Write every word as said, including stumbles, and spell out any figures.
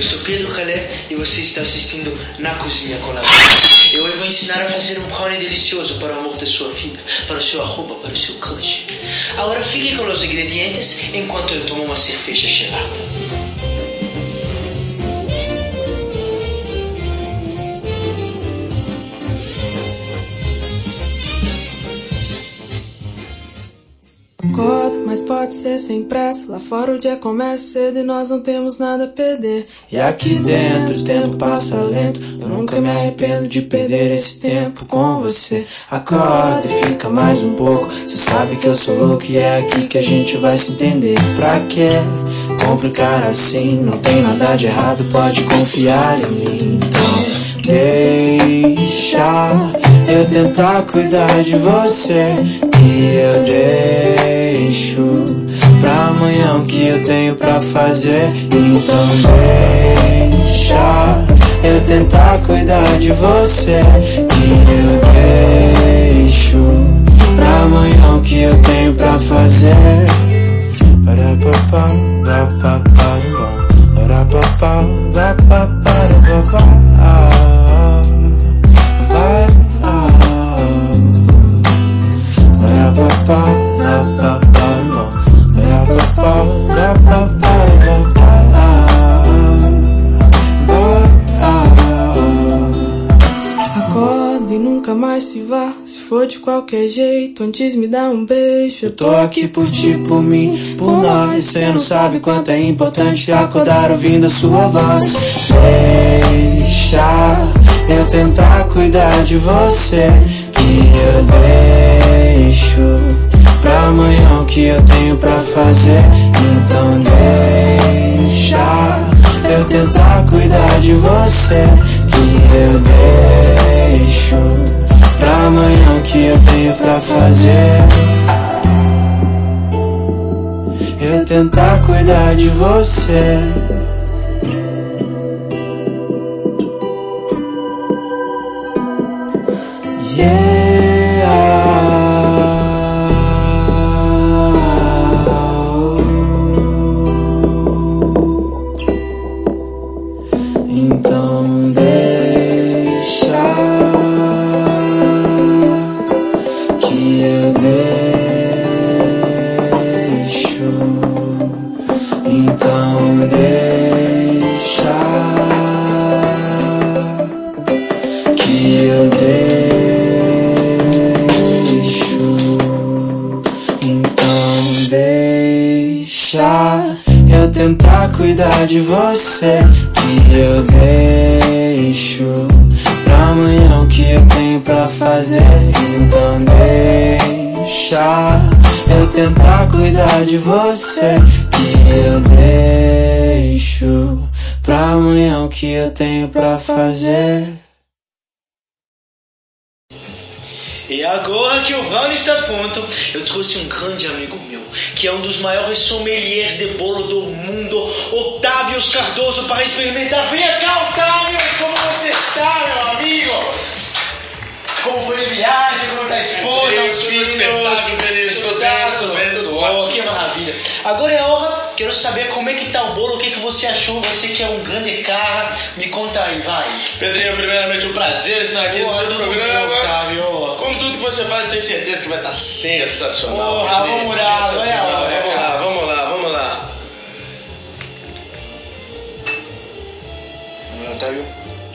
sou Pedro Calé e você está assistindo Na Cozinha com Lavanda. Eu hoje vou ensinar a fazer um brownie delicioso para o amor da sua vida, para o seu arroba, para o seu crush. Agora fique com os ingredientes enquanto eu tomo uma cerveja gelada. Acorda, mas pode ser sem pressa. Lá fora o dia começa cedo e nós não temos nada a perder. E aqui dentro o tempo passa lento. Eu nunca me arrependo de perder esse tempo com você. Acorda e fica mais um pouco. Cê sabe que eu sou louco e é aqui que a gente vai se entender. Pra que complicar assim? Não tem nada de errado, pode confiar em mim. Então deixa eu tentar cuidar de você. E eu deixo pra amanhã o que eu tenho pra fazer. Então deixa eu tentar cuidar de você. E eu deixo pra amanhã o que eu tenho pra fazer. Para papá, papá, para papá, papá, para papá. Acorda e nunca mais se vá. Se for de qualquer jeito, antes me dá um beijo. Eu tô aqui por ti, por mim, por nós. Cê não sabe quanto é importante acordar ouvindo a sua voz. Deixa eu tentar cuidar de você. Que eu deixo pra amanhã o que eu tenho pra fazer. Então deixa eu tentar cuidar de você. Que eu deixo pra amanhã o que eu tenho pra fazer. Eu tentar cuidar de você. Yeah. Então deixa que eu deixo. Então deixa que eu deixo. Então deixa eu tentar cuidar de você. Que eu deixo pra amanhã o que eu tenho pra fazer. Então deixa eu tentar cuidar de você. Que eu deixo pra amanhã o que eu tenho pra fazer. E agora que o brownie está pronto, eu trouxe um grande amigo meu, que é um dos maiores sommeliers de bolo do mundo, Otávio Cardoso, para experimentar. Venha cá, Otávio, como você está, meu amigo? Como foi a viagem, como está a esposa, os filhos? Espetáculo, tudo ótimo. Oh, que maravilha. Agora é a hora, quero saber como é que tá o bolo, o que, que você achou, você que é um grande cara, me conta aí, vai. Pedrinho, primeiramente um prazer estar aqui no seu programa. Otávio. Com tudo que você faz, tenho certeza que vai estar sensacional. Porra, vamos lá, vamos lá, vamos lá, vamos lá. Vamos lá, Otávio.